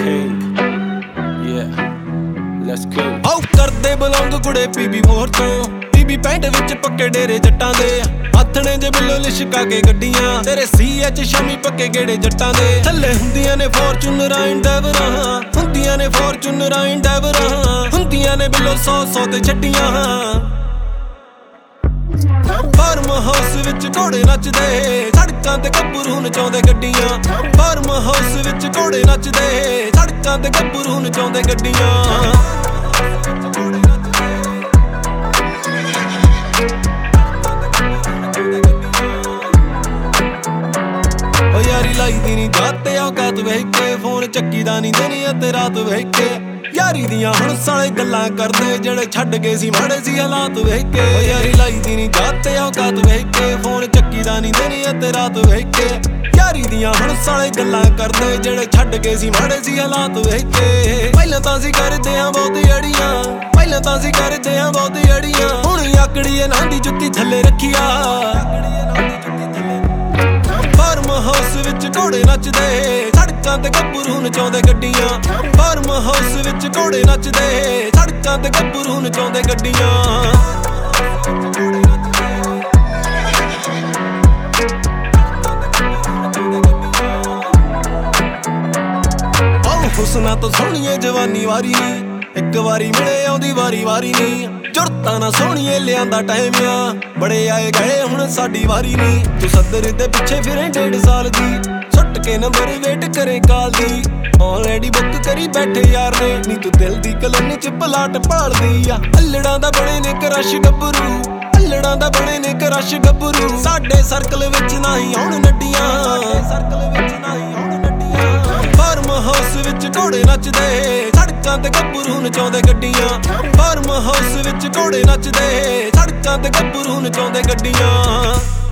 king. Yeah, let's go. ਆਓ ਕਰਦੇ belong ਕੁੜੇ ਪੀਬੀ ਮੋਰ ਤੋਂ ਪੀਬੀ ਪੈਂਟ ਵਿੱਚ ਪੱਕੇ ਡੇਰੇ ਜੱਟਾਂ ਦੇ ਆਥਣੇ ਜੇ ਬਿੱਲੋ ਲਿਸ਼ਕਾ ਕੇ ਗੱਡੀਆਂ ਤੇਰੇ CH ਸ਼ਾਮੀ ਪੱਕੇ ਗੇੜੇ ਜੱਟਾਂ ਦੇ ਥੱਲੇ ਹੁੰਦੀਆਂ ਨੇ ਫੋਰਚੂਨਰਾਂ ਇੰਡੈਵਰਾਂ ਹੁੰਦੀਆਂ ਨੇ ਫੋਰਚੂਨਰਾਂ ਇੰਡੈਵਰਾਂ ਹੁੰਦੀਆਂ ਨੇ ਬਿੱਲੋ 100 ਤੇ ਛੱਡੀਆਂ ਫਾਰਮ ਹਾਊਸ ਵਿੱਚ ਘੋੜੇ ਨੱਚਦੇ ਸੜਕਾਂ ਤੇ ਗੱਭਰੂ ਨਚਾਉਂਦੇ ਗੱਡੀਆਂ ਫਾਰਮ ਹਾਊਸ ਵਿੱਚ ਘੋੜੇ ਨੱਚਦੇ ਸੜਕਾਂ ਤੇ ਗੱਭਰੂ ਨਚਾਉਂਦੇ ਗੱਡੀਆਂ ਲਾਈ ਦੀ ਨੀ ਜਾਤੇ ਔਕਾਤ ਵੇਖ ਕੇ ਫੋਨ ਚੱਕੀ ਦਾ ਨੀ ਦਿਨ ਅਤੇ ਰਾਤ ਵੇਖ ਕੇ ਯਾਰੀ ਦੀਆਂ ਹੁਣ ਸਾਲੇ ਗੱਲਾਂ ਕਰਦੇ ਜਿਹੜੇ ਛੱਡ ਗਏ ਸੀ ਮਾੜੇ ਸੀ ਹਾਲਾਤ ਵੇਖ ਕੇ ਯਾਰੀ ਲਾਈ ਦੀ ਨੀ ਜਾਤੇ ਔਕਾਤ ਵੇਖ ਕੇ ਫੋਨ ਚੱਕੀ ਦਾ ਨੀ ਦਿਨ ਅਤੇ ਰਾਤ ਵੇਖ ਕੇ ਯਾਰੀ ਦੀਆਂ ਹੁਣ ਸਾਲੇ ਗੱਲਾਂ ਕਰਦੇ ਜਿਹੜੇ ਛੱਡ ਗਏ ਸੀ ਮਾੜੇ ਸੀ ਹਾਲਾਤ ਵੇਖ ਕੇ ਪਹਿਲਾਂ ਤਾਂ ਸੀ ਕਰਦੇ ਆ ਬਹੁਤ ਅੜੀਆਂ ਪਹਿਲਾਂ ਤਾਂ ਸੀ ਕਰਦੇ ਆ ਬਹੁਤ ਅੜੀਆਂ ਹੁਣ ਆਕੜੀਏ ਨਾਂ ਦੀ ਜੁੱਤੀ ਥੱਲੇ ਰੱਖੀਆ ਫਾਰਮ ਹਾਊਸ ਵਿੱਚ ਘੋੜੇ ਨੱਚਦੇ ਸੜਕਾਂ ਤੇ ਗੱਭਰੂ ਨਚਾਉਂਦੇ ਗੱਡੀਆਂ ਫਾਰਮ ਹਾਊਸ ਵਿੱਚ ਘੋੜੇ ਨੱਚਦੇ ਸੜਕਾਂ ਤੇ ਗੱਭਰੂ ਨਚਾਉਂਦੇ ਗੱਡੀਆਂ ਹੁਸਨਾ ਤੋਂ ਸੋਹਣੀਏ ਜਵਾਨੀ ਵਾਰੀ ਨੀ ਇੱਕ ਵਾਰੀ ਮਿਲੇ ਆਉਂਦੀ ਵਾਰੀ ਨੀ ਜੁਰਤਾਂ ਨਾ ਸੋਹਣੀਏ ਲਿਆਂਦਾ ਟਾਈਮ ਆ ਬੜੇ ਆਏ ਗਏ ਹੁਣ ਸਾਡੀ ਵਾਰੀ ਨੀ ਤੂੰ ਸੱਦਰ ਦੇ ਪਿੱਛੇ ਫਿਰੇ 1.5 ਸਾਲ ਦੀ ਸੁੱਟ ਕੇ ਨੰਬਰ ਵੇਟ ਕਰੇ ਕਾਲ ਦੀ ਆਲਰੇਡੀ ਬੁੱਕ ਕਰੀ ਬੈਠੇ ਯਾਰ ਨੇ ਨੀ ਤੂੰ ਦਿਲ ਦੀ ਕਲੋਨੀ ਚ ਪਲਾਟ ਭਾਲਦੀ ਆ ਅੱਲੜਾਂ ਦਾ ਬਣੇ ਨੇ ਕਰਸ਼ ਗੱਭਰੂ ਅੱਲੜਾਂ ਦਾ ਬਣੇ ਨੇ ਕਰਸ਼ ਗੱਭਰੂ ਸਾਡੇ ਸਰਕਲ ਵਿੱਚ ਨਹੀਂ ਆਉਣ ਨੱਡੀਆਂ ਸਰਕਲ ਵਿੱਚ ਨਹੀਂ ਆਉਣ ਨੱਡੀਆਂ ਫਾਰਮ ਹਾਊਸ ਵਿੱਚ ਘੋੜੇ ਨੱਚਦੇ ਸੜਕਾਂ ਤੇ ਗੱਭਰੂ ਨਚਾਉਂਦੇ ਗੱਡੀਆਂ ਫਾਰਮ ਹਾਊਸ ਵਿੱਚ ਘੋੜੇ ਨੱਚਦੇ ਸੜਕਾਂ ਤੇ ਗੱਭਰੂ ਨਚਾਉਂਦੇ ਗੱਡੀਆਂ